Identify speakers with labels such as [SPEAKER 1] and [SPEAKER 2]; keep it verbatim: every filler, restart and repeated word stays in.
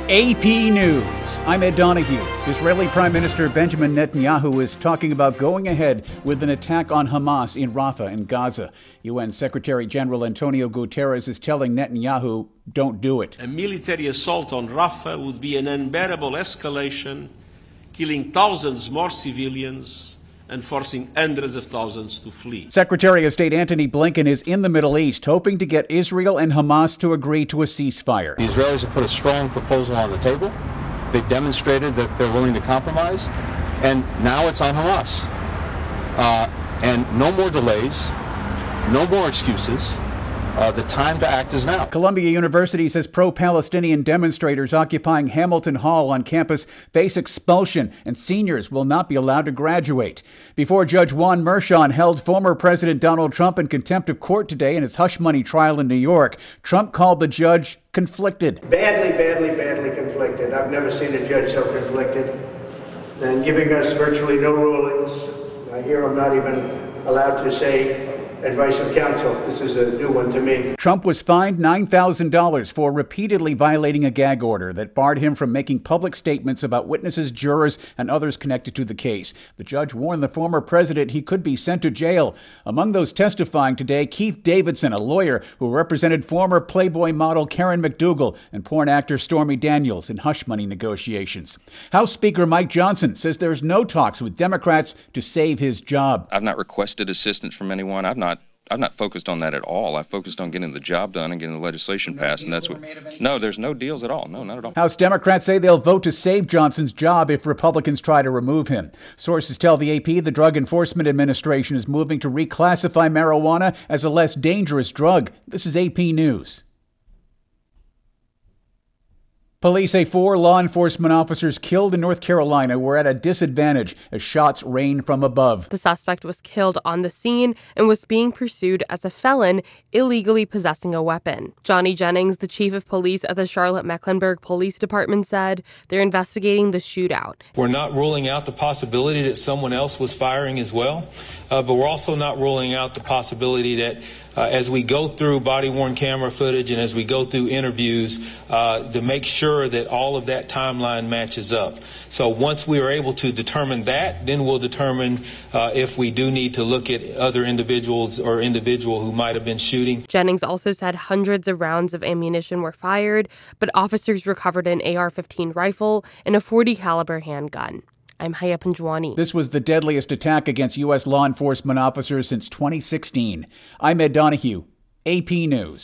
[SPEAKER 1] A P News. I'm Ed Donahue. Israeli Prime Minister Benjamin Netanyahu is talking about going ahead with an attack on Hamas in Rafah in Gaza. U N Secretary General Antonio Guterres is telling Netanyahu, don't do it.
[SPEAKER 2] A military assault on Rafah would be an unbearable escalation, killing thousands more civilians and forcing hundreds of thousands to flee.
[SPEAKER 1] Secretary of State Antony Blinken is in the Middle East, hoping to get Israel and Hamas to agree to a ceasefire.
[SPEAKER 3] The Israelis have put a strong proposal on the table. They've demonstrated that they're willing to compromise, and now it's on Hamas. Uh, and no more delays, no more excuses. Uh, the time to act is now.
[SPEAKER 1] Columbia University says pro-Palestinian demonstrators occupying Hamilton Hall on campus face expulsion, and seniors will not be allowed to graduate. Before Judge Juan Merchan held former President Donald Trump in contempt of court today in his hush money trial in New York, Trump called the judge conflicted.
[SPEAKER 4] Badly, badly, badly conflicted. I've never seen a judge so conflicted. And giving us virtually no rulings. I hear I'm not even allowed to say advice of counsel. This is a new one to me.
[SPEAKER 1] Trump was fined nine thousand dollars for repeatedly violating a gag order that barred him from making public statements about witnesses, jurors, and others connected to the case. The judge warned the former president he could be sent to jail. Among those testifying today, Keith Davidson, a lawyer who represented former Playboy model Karen McDougal and porn actor Stormy Daniels in hush money negotiations. House Speaker Mike Johnson says there's no talks with Democrats to save his job.
[SPEAKER 5] I've not requested assistance from anyone. I've not I've not focused on that at all. I focused on getting the job done and getting the legislation passed, and that's what. No, there's no deals at all. No, not at all.
[SPEAKER 1] House Democrats say they'll vote to save Johnson's job if Republicans try to remove him. Sources tell the A P the Drug Enforcement Administration is moving to reclassify marijuana as a less dangerous drug. This is A P News. Police say four law enforcement officers killed in North Carolina were at a disadvantage as shots rained from above.
[SPEAKER 6] The suspect was killed on the scene and was being pursued as a felon illegally possessing a weapon. Johnny Jennings, the chief of police at the Charlotte-Mecklenburg Police Department, said they're investigating the shootout.
[SPEAKER 7] We're not ruling out the possibility that someone else was firing as well, uh, but we're also not ruling out the possibility that uh, as we go through body-worn camera footage and as we go through interviews uh, to make sure that all of that timeline matches up. So once we are able to determine that, then we'll determine uh, if we do need to look at other individuals or individual who might have been shooting.
[SPEAKER 6] Jennings also said hundreds of rounds of ammunition were fired, but officers recovered an A R fifteen rifle and a forty caliber handgun. I'm Haya Panjwani.
[SPEAKER 1] This was the deadliest attack against U S law enforcement officers since twenty sixteen. I'm Ed Donahue, A P News.